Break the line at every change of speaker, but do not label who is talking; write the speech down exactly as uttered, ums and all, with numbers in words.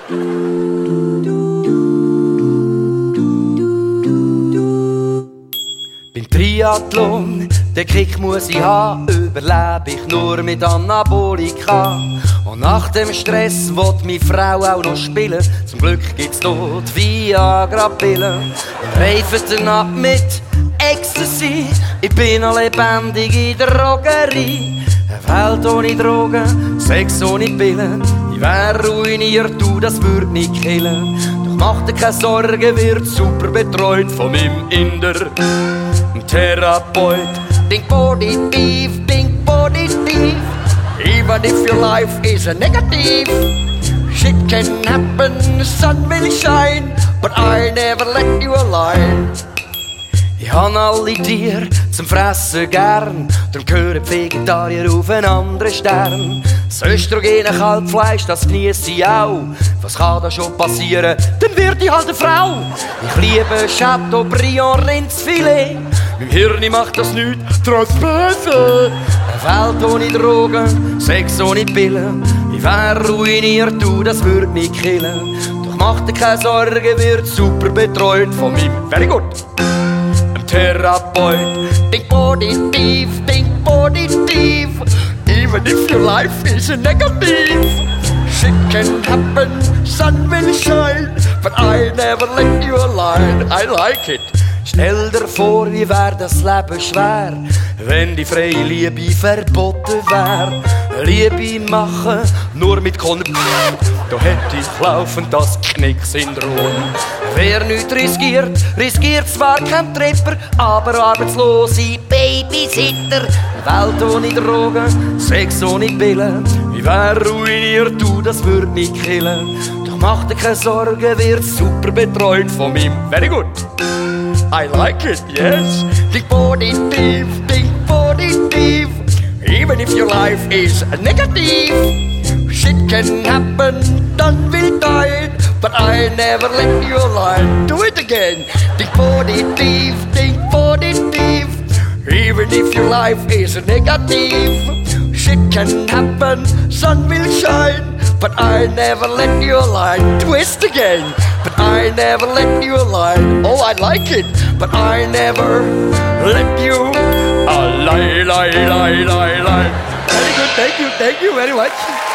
Beim Triathlon, den Kick muss ich haben, überlebe ich nur mit Anabolika. Und nach dem Stress will meine Frau auch noch spielen. Zum Glück gibt's dort Viagra-Pillen. Reifen ab mit Ecstasy. Ich bin noch lebendig in der Drogerie. Eine Welt ohne Drogen, Sex ohne Pillen. Ich wär ruiniert, du, das würd mich killen. Doch mach dir keine Sorgen, wird super betreut von meinem Inder. Ein Therapeut. Think positive, think positive. Even if your life is a negative, shit can happen, the sun will shine, but I never let you alone. Ich han alle Tiere zum Fressen gern, darum gehören Vegetarier auf einen anderen Stern. Das östrogene Kalbfleisch, das geniesse ich auch. Was kann da schon passieren? Dann wird ich halt eine Frau. Ich liebe Chateaubriand Rindsfilet. Mein Hirn macht das nicht, trotz Böse. Eine Welt ohne Drogen, Sex ohne Pillen. Ich wär ruiniert, du, das würd mich killen. Doch mach dir keine Sorgen, wird super betreut von meinem very good Therapeut. Think positive, think positive. Even if your life is a negative, shit can happen, sun will shine, but I never let you alone. I like it. Stell dir vor, wie wär das Leben schwer, wenn die freie Liebe verboten wär. Liebe machen, nur mit Kondom, da hätte ich laufend das Knicksyndrom. Wer nichts riskiert, riskiert zwar kein Tripper, aber arbeitslose Babysitter. Welt ohne Drogen, Sex ohne Pillen. Ich wär ruiniert, du, das würd mich killen. Doch mach dir keine Sorgen, wird super betreut von meinem very good. I like it, yes. Think positive, think positive. Even if your life is a negative, shit can happen, done will die, but I never let you alone. Do it again. Think positive, think positive. Even if your life is a negative, shit can happen, sun will shine, but I never let you alone. Twist again. But I never let you alone. Oh, I like it, but I never let you alone. Lie, lie, lie, lie, lie. Very good, thank you, thank you very much.